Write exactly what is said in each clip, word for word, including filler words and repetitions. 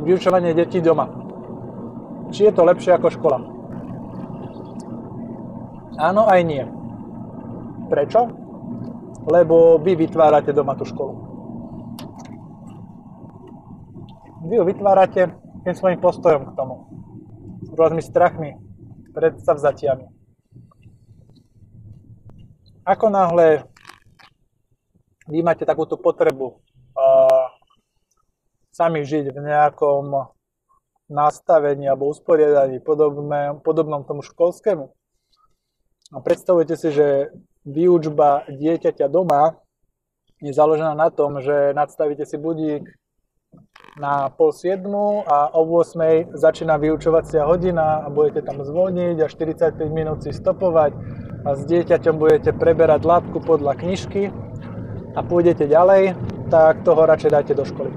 vyučovanie detí doma. Či je to lepšie ako škola? Áno, aj nie. Prečo? Lebo vy vytvárate doma tú školu. Vy ju vytvárate tým svojím postojom k tomu. S rôznymi strachmi, predsavzatiami. Ako náhle vy máte takúto potrebu uh, sami žiť v nejakom nastavení alebo usporiadaní podobné, podobnom tomu školskému a predstavujete si, že výučba dieťaťa doma je založená na tom, že nadstavíte si budík na pol siedmu a o ôsmej začína vyučovacia hodina a budete tam zvoniť a štyridsaťpäť minút si stopovať a s dieťaťom budete preberať látku podľa knižky a pôjdete ďalej, tak toho radšej dajte do školy.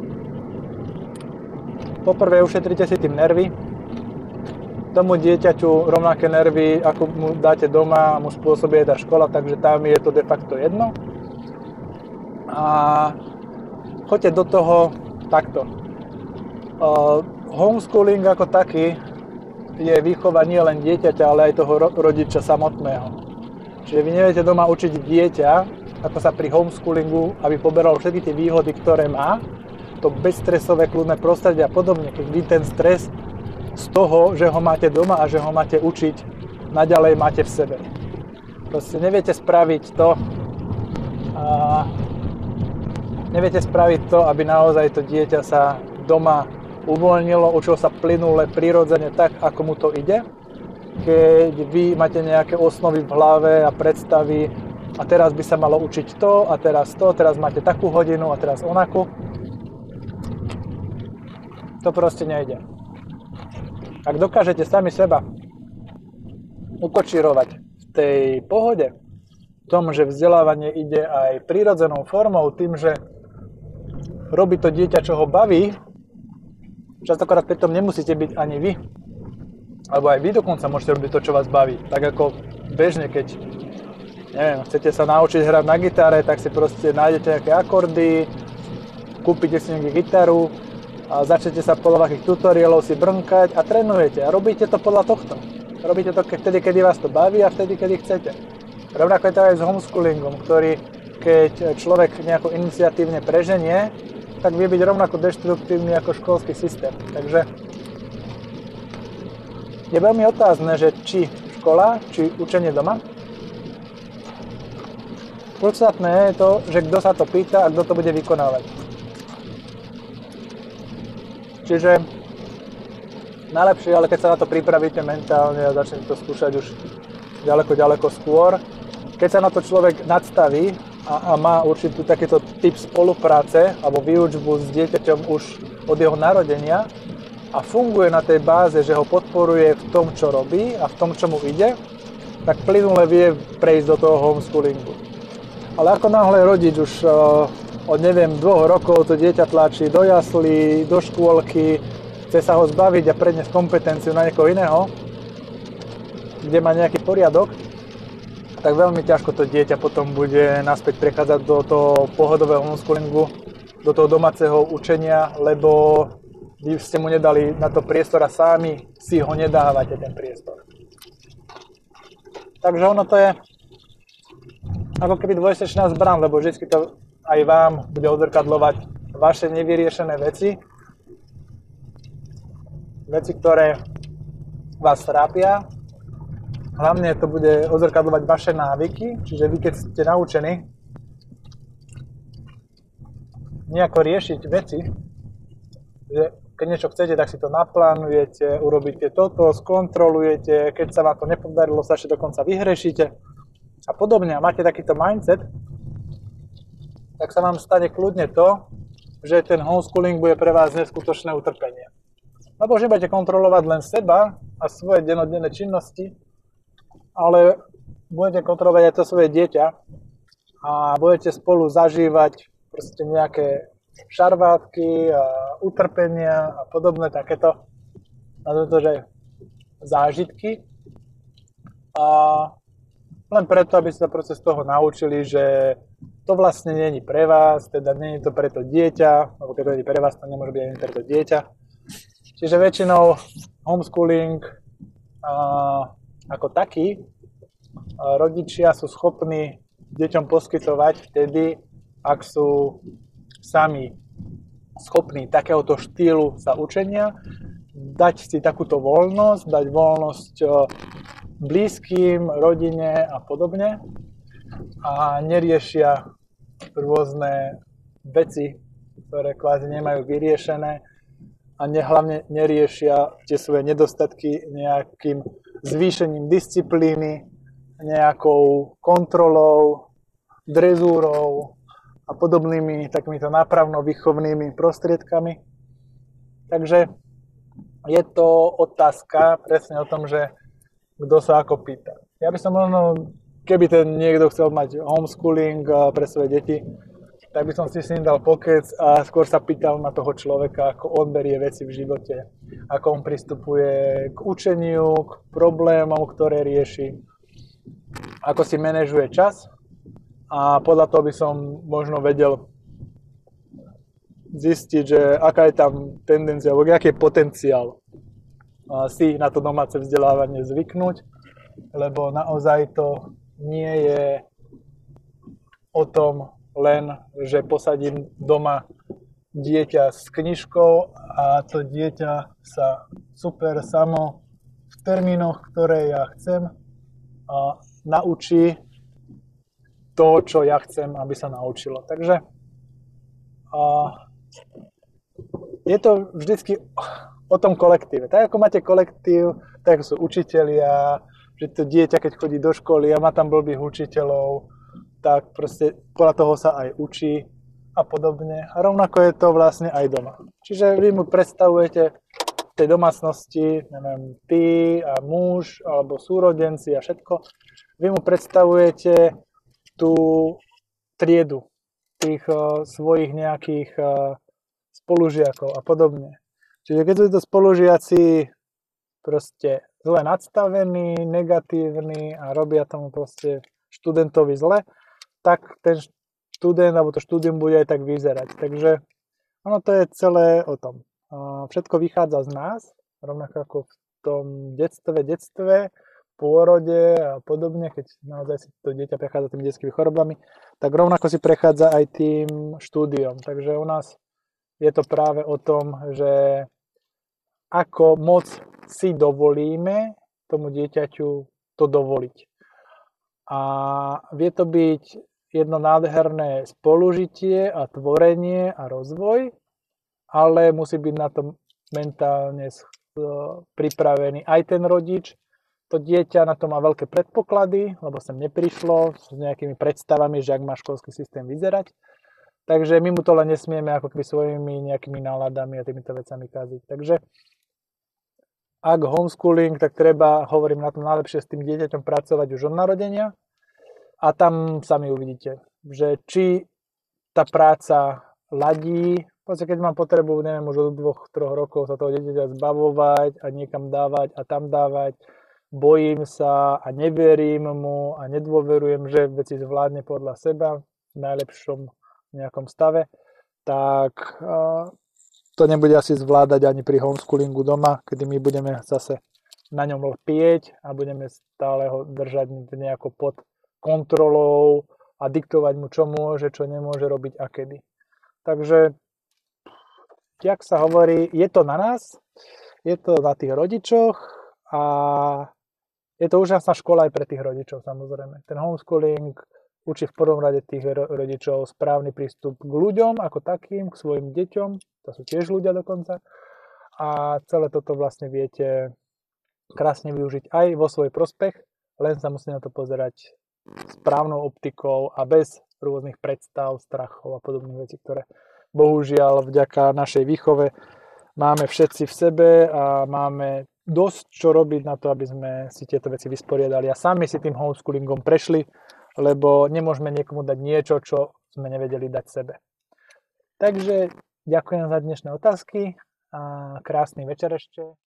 Poprvé ušetrite si tým nervy. Tomu dieťaťu rovnaké nervy, ako mu dáte doma, mu spôsobí tá škola, takže tam je to de facto jedno. A choďte do toho takto. Uh, homeschooling ako taký je výchova nie len dieťaťa, ale aj toho ro- rodiča samotného. Čiže vy neviete doma učiť dieťa, ako sa pri homeschoolingu, aby poberalo všetky tie výhody, ktoré má, to bezstresové kľudné prostredie a podobne, keď vy ten stres z toho, že ho máte doma a že ho máte učiť, naďalej máte v sebe. Proste neviete spraviť to, a neviete spraviť to, aby naozaj to dieťa sa doma uvoľnilo, učilo sa plynule, prirodzene tak, ako mu to ide. Keď vy máte nejaké osnovy v hlave a predstavy a teraz by sa malo učiť to a teraz to, teraz máte takú hodinu a teraz onakú. To proste nejde. Ak dokážete sami seba ukočírovať v tej pohode, v tom, že vzdelávanie ide aj prirodzenou formou, tým, že robí to dieťa, čo ho baví, častokrát pritom nemusíte byť ani vy. Alebo aj vy dokonca môžete robiť to, čo vás baví. Tak ako bežne, keď neviem, chcete sa naučiť hrať na gitare, tak si proste nájdete nejaké akordy, kúpite si nejakú gitaru a začnete sa podľa takých tutoriálov si brnkať a trénujete. A robíte to podľa tohto. Robíte to vtedy, kedy vás to baví a vtedy, kedy chcete. Rovnako je to aj s homeschoolingom, ktorý keď človek nejako iniciatívne preženie, tak vie byť rovnako deštruktívny ako školský systém. Takže je veľmi otázne, že či škola, či učenie doma. Podstatné je to, že kto sa to pýta a kto to bude vykonávať. Čiže najlepšie, ale keď sa na to pripravíte mentálne a začnete to skúšať už ďaleko, ďaleko skôr, keď sa na to človek nadstaví a, a má určitý takýto typ spolupráce alebo výučbu s dieťaťom už od jeho narodenia a funguje na tej báze, že ho podporuje v tom, čo robí a v tom, čo mu ide, tak plynule vie prejsť do toho homeschoolingu. Ale ako náhle rodič už uh, od neviem dvoch rokov to dieťa tlačí do jaslí, do škôlky, chce sa ho zbaviť a predniesť kompetenciu na niekoho iného, kde má nejaký poriadok, tak veľmi ťažko to dieťa potom bude naspäť prechádzať do toho pohodového homeschoolingu, do toho domáceho učenia, lebo vy ste mu nedali na to priestor a sami si ho nedávate ten priestor. Takže ono to je ako keby dvojsečná zbraň, lebo vždy to aj vám bude odzrkadľovať vaše nevyriešené veci, veci, ktoré vás trápia. Hlavne to bude odzrkadľovať vaše návyky, čiže vy keď ste naučení nejako riešiť veci, že keď niečo chcete, tak si to naplánujete, urobíte toto, skontrolujete, keď sa vám to nepodarilo, sa ešte dokonca vyhrešíte a podobne a máte takýto mindset, tak sa vám stane kľudne to, že ten homeschooling bude pre vás neskutočné utrpenie. Lebo že budete kontrolovať len seba a svoje dennodenné činnosti, ale budete kontrolovať aj to svoje dieťa a budete spolu zažívať proste nejaké šarvátky a utrpenia a podobné takéto, nazvime to, že zážitky. A len preto, aby ste sa proste z toho naučili, že to vlastne nie je pre vás, teda nie je to pre to dieťa, alebo keď to je pre vás, to nemôže byť ani pre to dieťa. Čiže väčšinou homeschooling uh, ako taký uh, rodičia sú schopní deťom poskytovať vtedy, ak sú sami schopní takéhoto štýlu sa učenia, dať si takúto voľnosť, dať voľnosť uh, blízkym, rodine a podobne a neriešia rôzne veci, ktoré kvázi nemajú vyriešené a ne, hlavne neriešia tie svoje nedostatky nejakým zvýšením disciplíny, nejakou kontrolou, drezúrou a podobnými takýmito nápravno-výchovnými prostriedkami. Takže je to otázka presne o tom, že kto sa ako pýta. Ja by som možno, keby ten niekto chcel mať homeschooling pre svoje deti, tak by som si s ním dal pokec a skôr sa pýtal na toho človeka, ako on berie veci v živote, ako on pristupuje k učeniu, k problémom, ktoré rieši, ako si manažuje čas a podľa toho by som možno vedel zistiť, že aká je tam tendencia, alebo aký je potenciál si na to domáce vzdelávanie zvyknúť, lebo naozaj to nie je o tom len, že posadím doma dieťa s knižkou a to dieťa sa super samo v termínoch, ktoré ja chcem, a naučí to, čo ja chcem, aby sa naučilo. Takže a je to vždycky o tom kolektíve. Tak ako máte kolektív, tak ako sú učitelia, že to dieťa, keď chodí do školy a má tam blbých učiteľov, tak proste podľa toho sa aj učí a podobne. A rovnako je to vlastne aj doma. Čiže vy mu predstavujete v tej domácnosti, neviem, ty a muž, alebo súrodenci a všetko, vy mu predstavujete tú triedu tých uh, svojich nejakých uh, spolužiakov a podobne. Čiže keď sú to spolužiaci proste zle nadstavení, negatívni a robia tomu proste študentovi zle, tak ten študent alebo to štúdium bude aj tak vyzerať. Takže ono to je celé o tom. Všetko vychádza z nás, rovnako ako v tom detstve, detstve, pôrode a podobne, keď naozaj si to dieťa prechádza tými detskými chorobami, tak rovnako si prechádza aj tým štúdiom. Takže u nás je to práve o tom, že ako moc si dovolíme tomu dieťaťu to dovoliť. A vie to byť jedno nádherné spolužitie a tvorenie a rozvoj, ale musí byť na to mentálne pripravený aj ten rodič. To dieťa na to má veľké predpoklady, lebo sem neprišlo s nejakými predstavami, že ak má školský systém vyzerať. Takže my mu to len nesmieme ako keby svojimi nejakými náladami a týmito vecami kaziť. Takže ak homeschooling, tak treba, hovorím na tom najlepšie, s tým dieťaťom pracovať už od narodenia a tam sami uvidíte, že či tá práca ladí, proste keď mám potrebu, neviem, už od dvoch, troch rokov sa toho dieťaťa zbavovať a niekam dávať a tam dávať, bojím sa a neverím mu a nedôverujem, že veci zvládne podľa seba v najlepšom nejakom stave, tak to nebude asi zvládať ani pri homeschoolingu doma, kedy my budeme zase na ňom lpieť a budeme stále ho držať nejako pod kontrolou a diktovať mu, čo môže, čo nemôže robiť a kedy. Takže, jak sa hovorí, je to na nás, je to na tých rodičoch a je to úžasná škola aj pre tých rodičov, samozrejme. Ten homeschooling učí v prvom rade tých rodičov správny prístup k ľuďom ako takým, k svojim deťom, to sú tiež ľudia dokonca. A celé toto vlastne viete krásne využiť aj vo svoj prospech, len sa musí na to pozerať správnou optikou a bez rôznych predstav, strachov a podobných vecí, ktoré bohužiaľ vďaka našej výchove máme všetci v sebe a máme dosť čo robiť na to, aby sme si tieto veci vysporiadali a sami si tým homeschoolingom prešli, lebo nemôžeme niekomu dať niečo, čo sme nevedeli dať sebe. Takže ďakujem za dnešné otázky a krásny večer ešte.